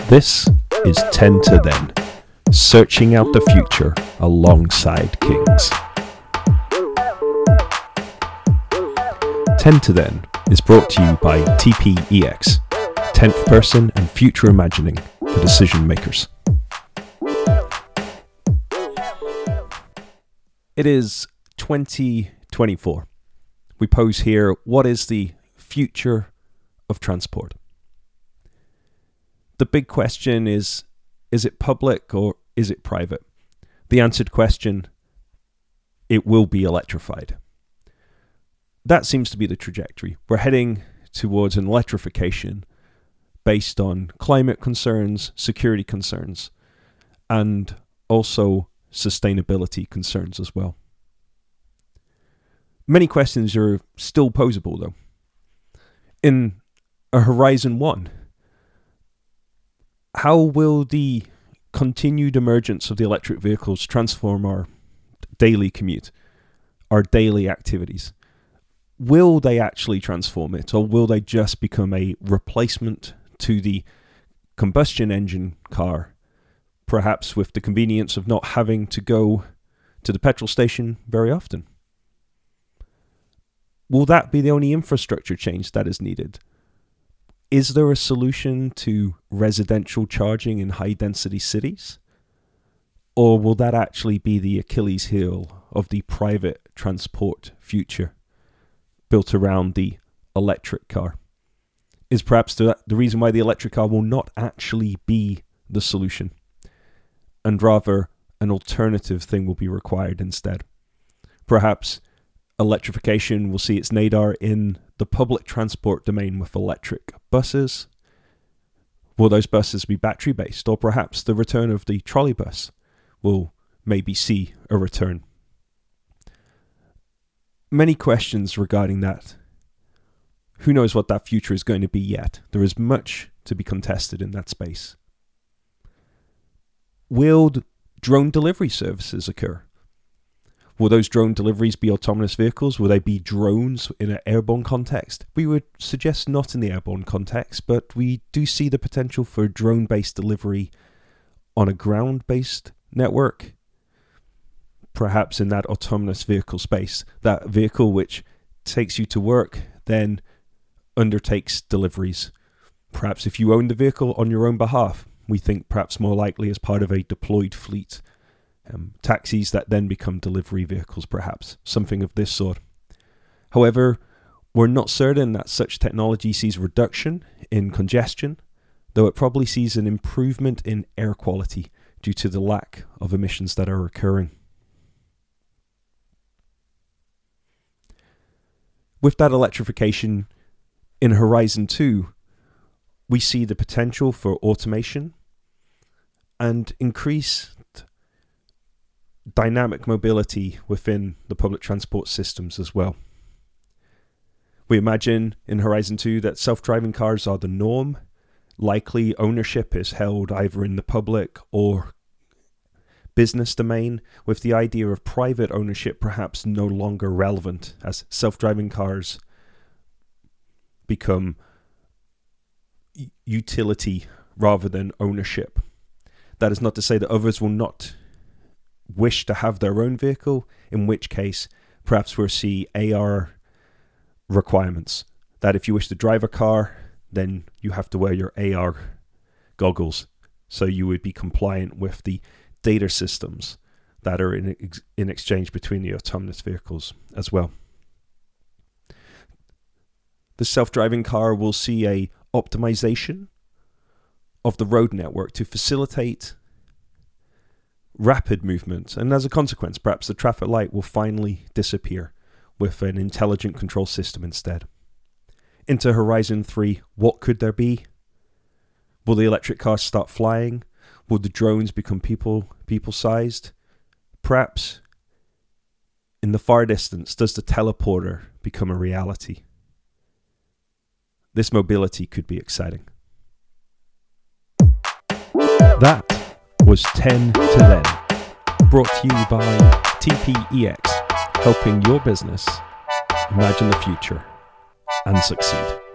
This is 10 to Then, searching out the future alongside kings. 10 to Then is brought to you by TPEX, 10th person and future imagining for decision makers. It is 2024. We pose here, what is the future of transport? The big question is it public or is it private? The answered question, it will be electrified. That seems to be the trajectory. We're heading towards an electrification based on climate concerns, security concerns, and also sustainability concerns as well. Many questions are still posable though. In a Horizon 1, how will the continued emergence of the electric vehicles transform our daily commute, our daily activities? Will they actually transform it, or will they just become a replacement to the combustion engine car, perhaps with the convenience of not having to go to the petrol station very often? Will that be the only infrastructure change that is needed? Is there a solution to residential charging in high-density cities? Or will that actually be the Achilles heel of the private transport future built around the electric car? Is perhaps the reason why the electric car will not actually be the solution, and rather an alternative thing will be required instead? Perhaps electrification will see its nadir in the public transport domain with electric buses. Will those buses be battery based, or perhaps the return of the trolley bus will maybe see a return? Many questions regarding that. Who knows what that future is going to be yet? There is much to be contested in that space. Will drone delivery services occur? Will those drone deliveries be autonomous vehicles? Will they be drones in an airborne context? We would suggest not in the airborne context, but we do see the potential for drone-based delivery on a ground-based network. Perhaps in that autonomous vehicle space, that vehicle which takes you to work, then undertakes deliveries. Perhaps if you own the vehicle on your own behalf, we think perhaps more likely as part of a deployed fleet. Taxis that then become delivery vehicles, perhaps, something of this sort. However, we're not certain that such technology sees a reduction in congestion, though it probably sees an improvement in air quality due to the lack of emissions that are occurring. With that electrification in Horizon 2, we see the potential for automation and increased dynamic mobility within the public transport systems as well. We imagine in Horizon 2 that self-driving cars are the norm. Likely ownership is held either in the public or business domain, with the idea of private ownership perhaps no longer relevant as self-driving cars become utility rather than ownership. That is not to say that others will not wish to have their own vehicle, in which case perhaps we'll see AR requirements, that if you wish to drive a car, then you have to wear your AR goggles, so you would be compliant with the data systems that are in exchange between the autonomous vehicles as well. The self-driving car will see a optimization of the road network to facilitate rapid movement, and as a consequence, perhaps the traffic light will finally disappear with an intelligent control system instead. Into Horizon 3, what could there be? Will the electric cars start flying? Will the drones become people-sized? Perhaps, in the far distance, does the teleporter become a reality? This mobility could be exciting. That was 10 to Then, brought to you by TPEX, helping your business imagine the future and succeed.